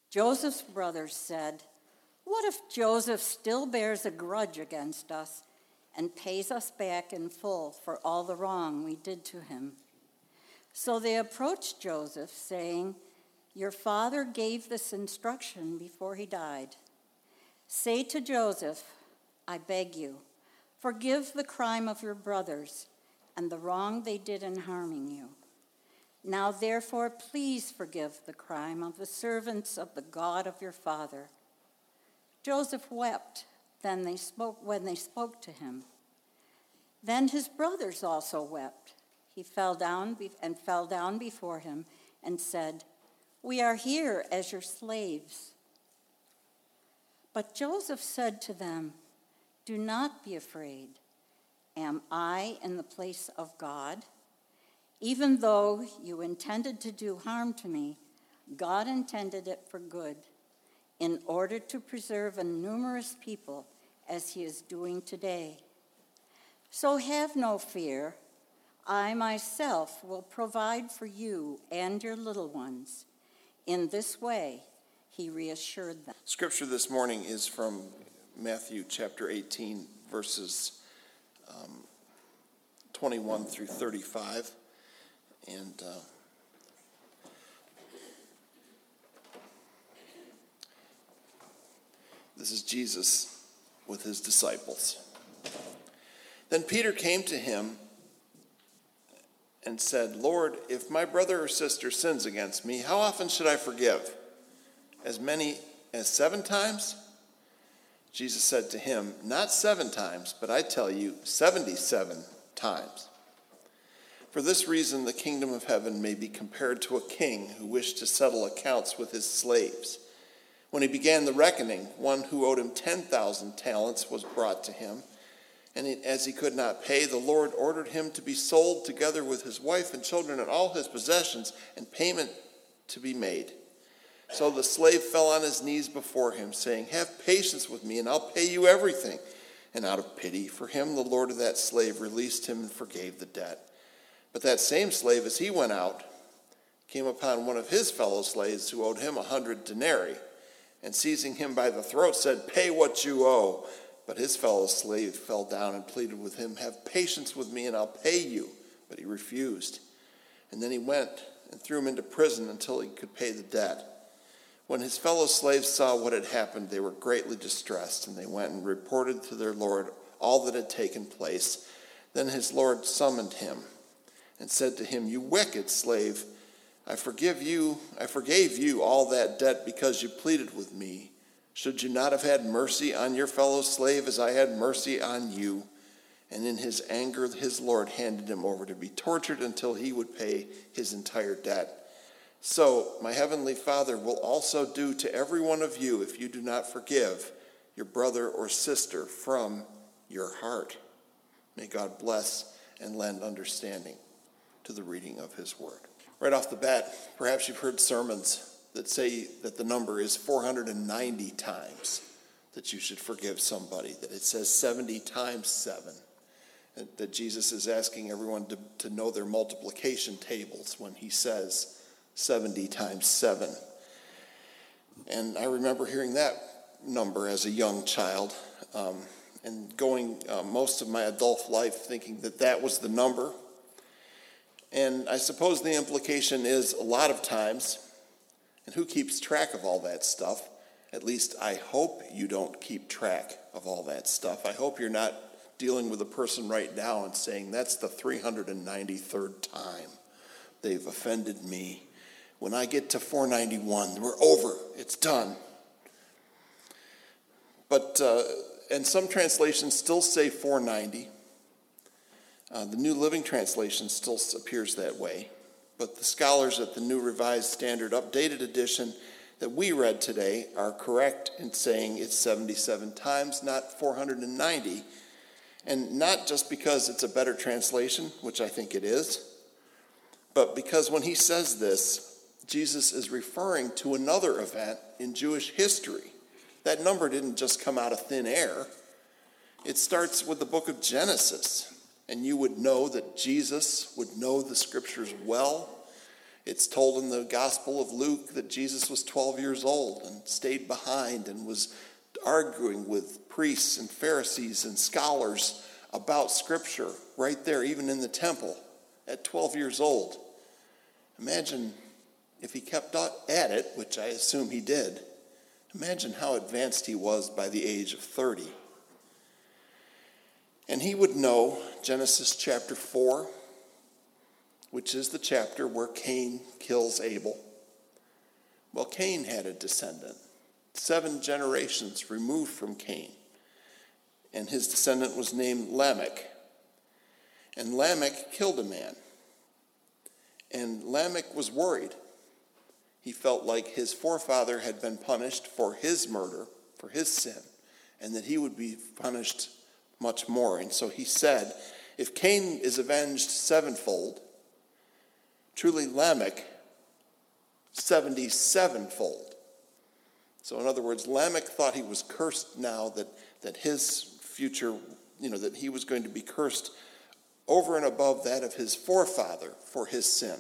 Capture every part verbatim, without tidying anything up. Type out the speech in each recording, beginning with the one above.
Joseph's brothers said, "What if Joseph still bears a grudge against us and pays us back in full for all the wrong we did to him?" So they approached Joseph, saying, "Your father gave this instruction before he died. Say to Joseph, 'I beg you, forgive the crime of your brothers and the wrong they did in harming you. Now therefore, please forgive the crime of the servants of the God of your father.'" Joseph wept then they spoke when they spoke to him. Then his brothers also wept. He fell down be- and fell down before him and said, "We are here as your slaves." But Joseph said to them, "Do not be afraid. Am I in the place of God? Even though you intended to do harm to me, God intended it for good, in order to preserve a numerous people as he is doing today. So have no fear. I myself will provide for you and your little ones." In this way, he reassured them. Scripture this morning is from Matthew chapter eighteen, verses um, twenty-one through thirty-five. And uh, this is Jesus with his disciples. Then Peter came to him and said, "Lord, if my brother or sister sins against me, how often should I forgive? As many as seven times?" Jesus said to him, "Not seven times, but I tell you, seventy-seven times. For this reason, the kingdom of heaven may be compared to a king who wished to settle accounts with his slaves. When he began the reckoning, one who owed him ten thousand talents was brought to him. And as he could not pay, the Lord ordered him to be sold together with his wife and children and all his possessions, and payment to be made. So the slave fell on his knees before him, saying, 'Have patience with me, and I'll pay you everything.' And out of pity for him, the Lord of that slave released him and forgave the debt. But that same slave, as he went out, came upon one of his fellow slaves who owed him a hundred denarii, and seizing him by the throat, said, 'Pay what you owe.' But his fellow slave fell down and pleaded with him, 'Have patience with me, and I'll pay you.' But he refused. And then he went and threw him into prison until he could pay the debt. When his fellow slaves saw what had happened, they were greatly distressed, and they went and reported to their Lord all that had taken place. Then his Lord summoned him and said to him, 'You wicked slave, I forgive you, I forgave you all that debt because you pleaded with me. Should you not have had mercy on your fellow slave as I had mercy on you?' And in his anger, his Lord handed him over to be tortured until he would pay his entire debt. So my heavenly Father will also do to every one of you if you do not forgive your brother or sister from your heart." May God bless and lend understanding to the reading of his word. Right off the bat, perhaps you've heard sermons that say that the number is four hundred ninety times that you should forgive somebody, that it says seventy times seven, and that Jesus is asking everyone to, to know their multiplication tables when he says seventy times seven. And I remember hearing that number as a young child, um, and going uh, most of my adult life thinking that that was the number. And I suppose the implication is a lot of times, and who keeps track of all that stuff? At least I hope you don't keep track of all that stuff. I hope you're not dealing with a person right now and saying, "That's the three hundred ninety-third time they've offended me. When I get to four ninety-one, we're over. It's done." But, uh, and some translations still say four ninety. Uh, the New Living Translation still appears that way. But the scholars at the New Revised Standard Updated Edition that we read today are correct in saying it's seventy-seven times, not four hundred ninety. And not just because it's a better translation, which I think it is, but because when he says this, Jesus is referring to another event in Jewish history. That number didn't just come out of thin air. It starts with the book of Genesis. And you would know that Jesus would know the scriptures well. It's told in the Gospel of Luke that Jesus was twelve years old and stayed behind and was arguing with priests and Pharisees and scholars about Scripture right there, even in the temple, at twelve years old. Imagine if he kept at it, which I assume he did. Imagine how advanced he was by the age of thirty. And he would know Genesis chapter four, which is the chapter where Cain kills Abel. Well, Cain had a descendant, seven generations removed from Cain. And his descendant was named Lamech. And Lamech killed a man. And Lamech was worried. He felt like his forefather had been punished for his murder, for his sin, and that he would be punished much more. And so he said, if Cain is avenged sevenfold, truly Lamech seventy-sevenfold. So in other words, Lamech thought he was cursed now, that, that his future, you know, that he was going to be cursed over and above that of his forefather for his sin.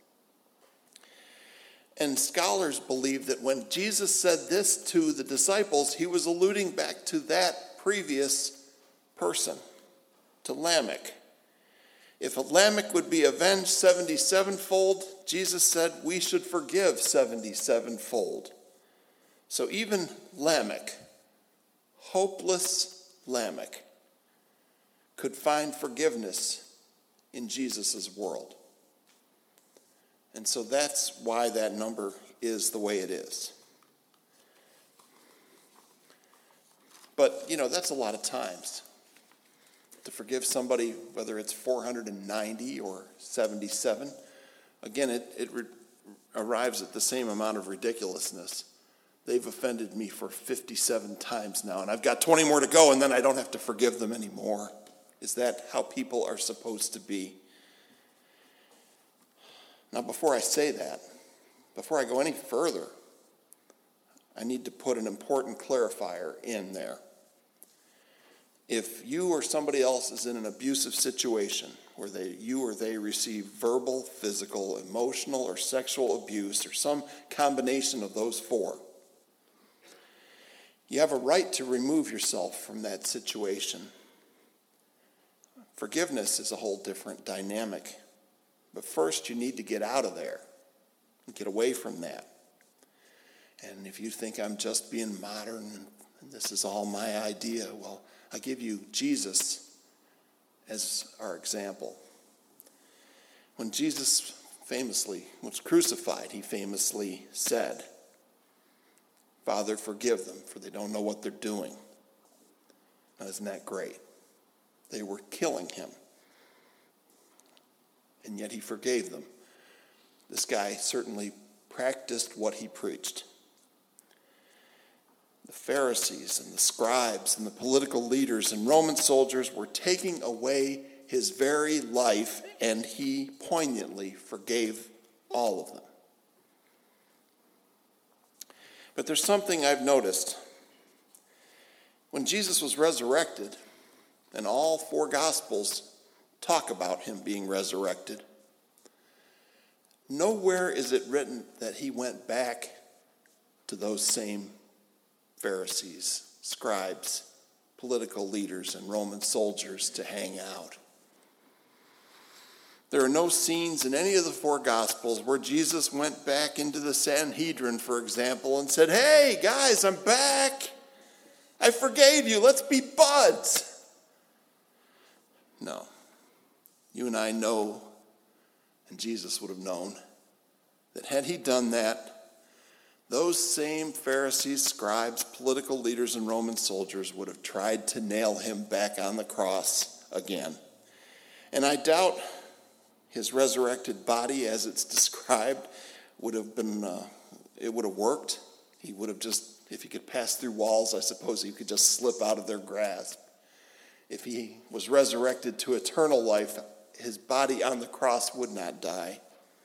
And scholars believe that when Jesus said this to the disciples, he was alluding back to that previous person, to Lamech. If Lamech would be avenged seventy-sevenfold, Jesus said we should forgive seventy-sevenfold. So even Lamech, hopeless Lamech, could find forgiveness in Jesus' world. And so that's why that number is the way it is. But, you know, that's a lot of times. To forgive somebody, whether it's four hundred ninety or seventy-seven, again, it, it re- arrives at the same amount of ridiculousness. They've offended me for fifty-seven times now, and I've got twenty more to go, and then I don't have to forgive them anymore. Is that how people are supposed to be? Now, before I say that, before I go any further, I need to put an important clarifier in there. If you or somebody else is in an abusive situation where they, you or they receive verbal, physical, emotional, or sexual abuse, or some combination of those four, you have a right to remove yourself from that situation. Forgiveness is a whole different dynamic. But first, you need to get out of there and get away from that. And if you think I'm just being modern and this is all my idea, well, I give you Jesus as our example. When Jesus famously was crucified, he famously said, Father, forgive them, for they don't know what they're doing. Now, isn't that great? They were killing him. And yet he forgave them. This guy certainly practiced what he preached. The Pharisees and the scribes and the political leaders and Roman soldiers were taking away his very life, and he poignantly forgave all of them. But there's something I've noticed. When Jesus was resurrected, and all four Gospels talk about him being resurrected, nowhere is it written that he went back to those same Pharisees, scribes, political leaders, and Roman soldiers to hang out. There are no scenes in any of the four Gospels where Jesus went back into the Sanhedrin, for example, and said, hey, guys, I'm back. I forgave you. Let's be buds. No. You and I know, and Jesus would have known, that had he done that, those same Pharisees, scribes, political leaders, and Roman soldiers would have tried to nail him back on the cross again. And I doubt his resurrected body, as it's described, would have been, uh, it would have worked. He would have just, if he could pass through walls, I suppose he could just slip out of their grasp. If he was resurrected to eternal life, his body on the cross would not die.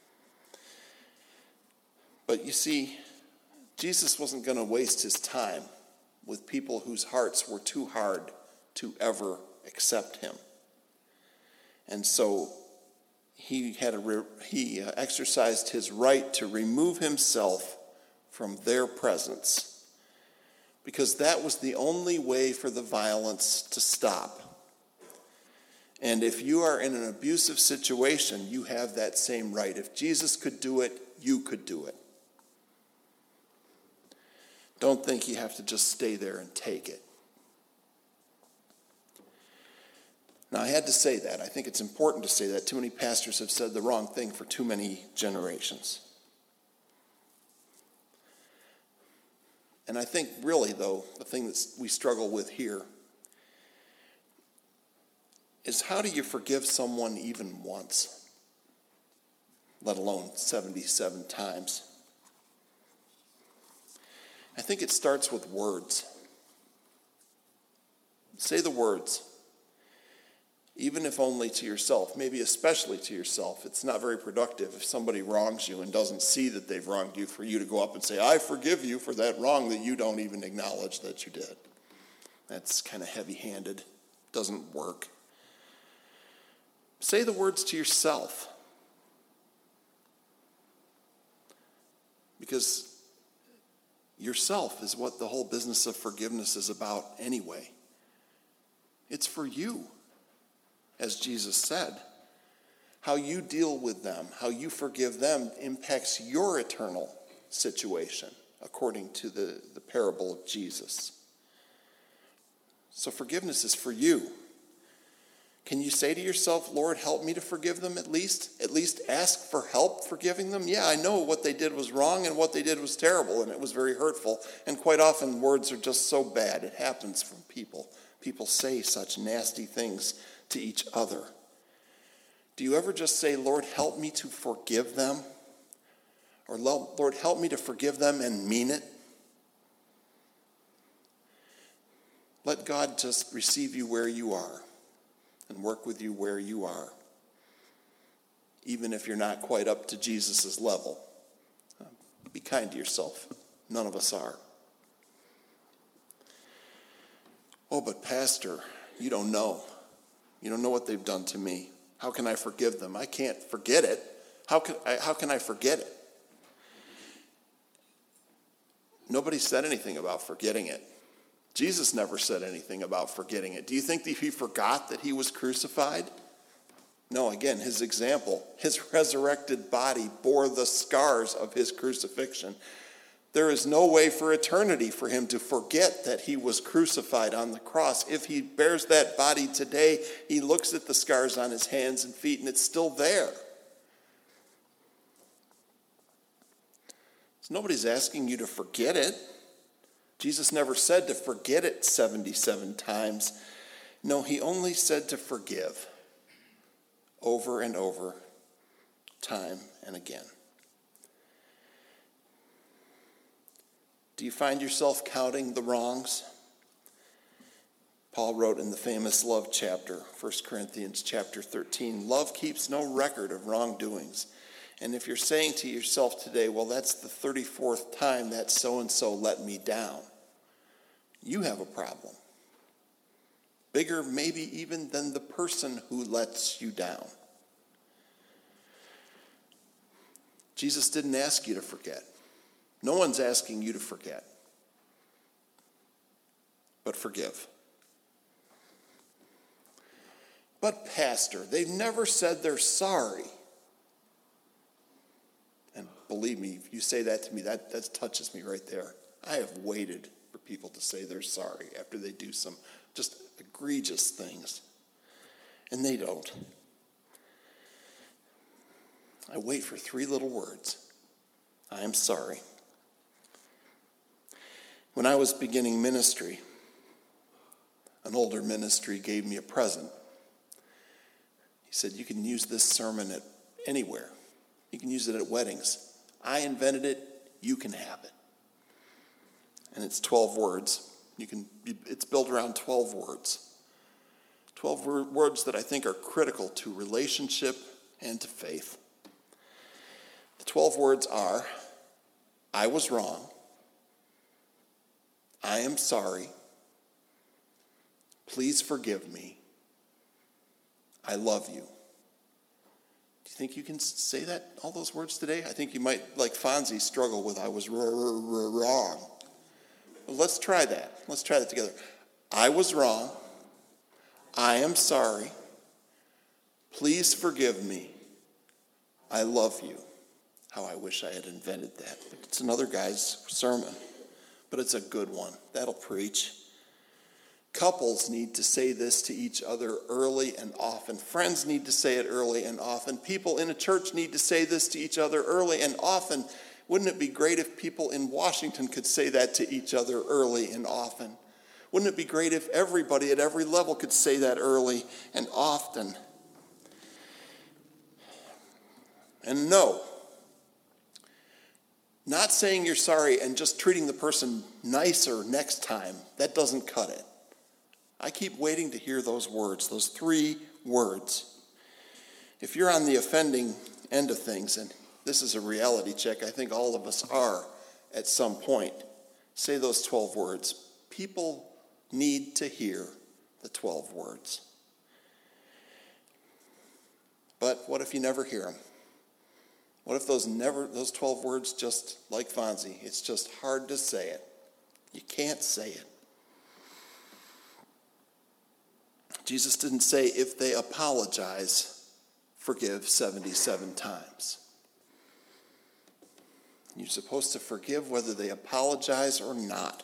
But you see, Jesus wasn't going to waste his time with people whose hearts were too hard to ever accept him. And so he had a re- he uh, exercised his right to remove himself from their presence, because that was the only way for the violence to stop. And if you are in an abusive situation, you have that same right. If Jesus could do it, you could do it. Don't think you have to just stay there and take it. Now, I had to say that. I think it's important to say that. Too many pastors have said the wrong thing for too many generations. And I think really, though, the thing that we struggle with here is, how do you forgive someone even once, let alone seventy-seven times? I think it starts with words. Say the words, even if only to yourself, maybe especially to yourself. It's not very productive if somebody wrongs you and doesn't see that they've wronged you for you to go up and say, I forgive you for that wrong that you don't even acknowledge that you did. That's kind of heavy-handed. Doesn't work. Say the words to yourself. Because yourself is what the whole business of forgiveness is about anyway. It's for you, as Jesus said. How you deal with them, how you forgive them, impacts your eternal situation, according to the, the parable of Jesus. So forgiveness is for you. Can you say to yourself, Lord, help me to forgive them at least? At least ask for help forgiving them? Yeah, I know what they did was wrong and what they did was terrible and it was very hurtful. And quite often words are just so bad. It happens from people. People say such nasty things to each other. Do you ever just say, Lord, help me to forgive them? Or, Lord, help me to forgive them and mean it? Let God just receive you where you are and work with you where you are, even if you're not quite up to Jesus' level. Be kind to yourself. None of us are. Oh, but Pastor, you don't know. You don't know what they've done to me. How can I forgive them? I can't forget it. How can I, how can I forget it? Nobody said anything about forgetting it. Jesus never said anything about forgetting it. Do you think that he forgot that he was crucified? No, again, his example, his resurrected body bore the scars of his crucifixion. There is no way for eternity for him to forget that he was crucified on the cross. If he bears that body today, he looks at the scars on his hands and feet, and it's still there. So nobody's asking you to forget it. Jesus never said to forget it seventy-seven times. No, he only said to forgive over and over, time and again. Do you find yourself counting the wrongs? Paul wrote in the famous love chapter, First Corinthians chapter thirteen, love keeps no record of wrongdoings. And if you're saying to yourself today, well, that's the thirty-fourth time that so-and-so let me down, you have a problem. Bigger maybe even than the person who lets you down. Jesus didn't ask you to forget. No one's asking you to forget. But forgive. But Pastor, they've never said they're sorry. And believe me, if you say that to me, that, that touches me right there. I have waited for people to say they're sorry after they do some just egregious things. And they don't. I wait for three little words. I am sorry. When I was beginning ministry, an older ministry gave me a present. He said, you can use this sermon at anywhere. You can use it at weddings. I invented it. You can have it. And it's twelve words. You can. It's built around twelve words. twelve words that I think are critical to relationship and to faith. The twelve words are, I was wrong. I am sorry. Please forgive me. I love you. you think you can say that, all those words today? I think you might, like Fonzie, struggle with I was wrong. Well, let's try that. Let's try that together. I was wrong. I am sorry. Please forgive me. I love you. How I wish I had invented that. It's another guy's sermon, but it's a good one. That'll preach. Couples need to say this to each other early and often. Friends need to say it early and often. People in a church need to say this to each other early and often. Wouldn't it be great if people in Washington could say that to each other early and often? Wouldn't it be great if everybody at every level could say that early and often? And no, not saying you're sorry and just treating the person nicer next time, that doesn't cut it. I keep waiting to hear those words, those three words. If you're on the offending end of things, and this is a reality check, I think all of us are at some point, say those twelve words. People need to hear the twelve words. But what if you never hear them? What if those never those twelve words, just like Fonzie, it's just hard to say it. You can't say it. Jesus didn't say, if they apologize, forgive seventy-seven times. You're supposed to forgive whether they apologize or not.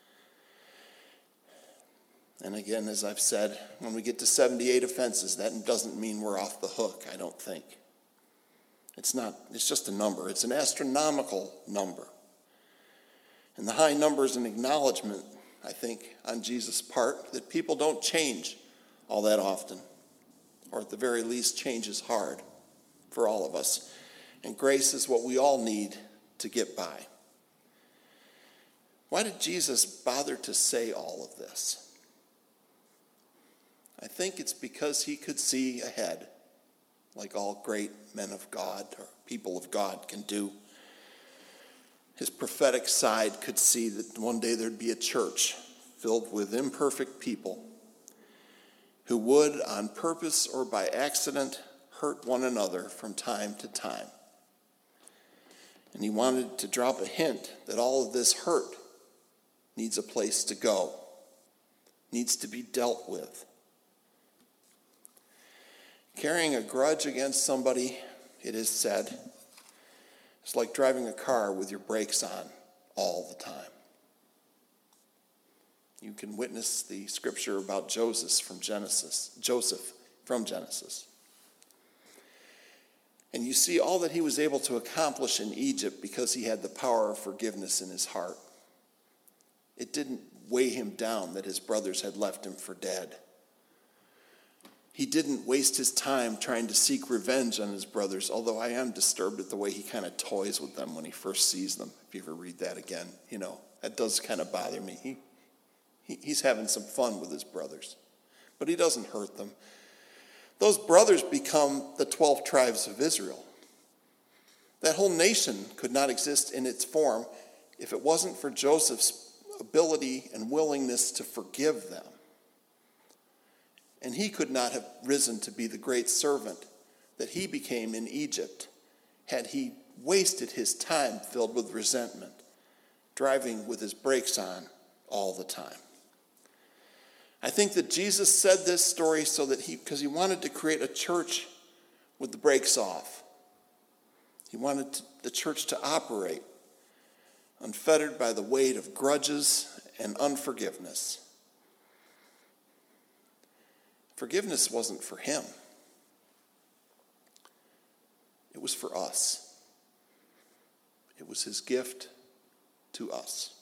And again, as I've said, when we get to seventy-eight offenses, that doesn't mean we're off the hook, I don't think. It's not, it's just a number. It's an astronomical number. And the high number is an acknowledgement, I think, on Jesus' part, that people don't change all that often, or at the very least, change is hard for all of us. And grace is what we all need to get by. Why did Jesus bother to say all of this? I think it's because he could see ahead, like all great men of God or people of God can do. His prophetic side could see that one day there'd be a church filled with imperfect people who would, on purpose or by accident, hurt one another from time to time. And he wanted to drop a hint that all of this hurt needs a place to go, needs to be dealt with. Carrying a grudge against somebody, it is said, is like driving a car with your brakes on all the time. You can witness the scripture about Joseph from Genesis, Joseph from Genesis. And you see all that he was able to accomplish in Egypt because he had the power of forgiveness in his heart. It didn't weigh him down that his brothers had left him for dead. He didn't waste his time trying to seek revenge on his brothers, although I am disturbed at the way he kind of toys with them when he first sees them. If you ever read that again, you know, that does kind of bother me. He, he He's having some fun with his brothers, but he doesn't hurt them. Those brothers become the twelve tribes of Israel. That whole nation could not exist in its form if it wasn't for Joseph's ability and willingness to forgive them. And he could not have risen to be the great servant that he became in Egypt had he wasted his time filled with resentment, driving with his brakes on all the time. I think that Jesus said this story so that he, because he wanted to create a church with the brakes off. He wanted to, the church to operate unfettered by the weight of grudges and unforgiveness. Forgiveness wasn't for him. It was for us. It was his gift to us.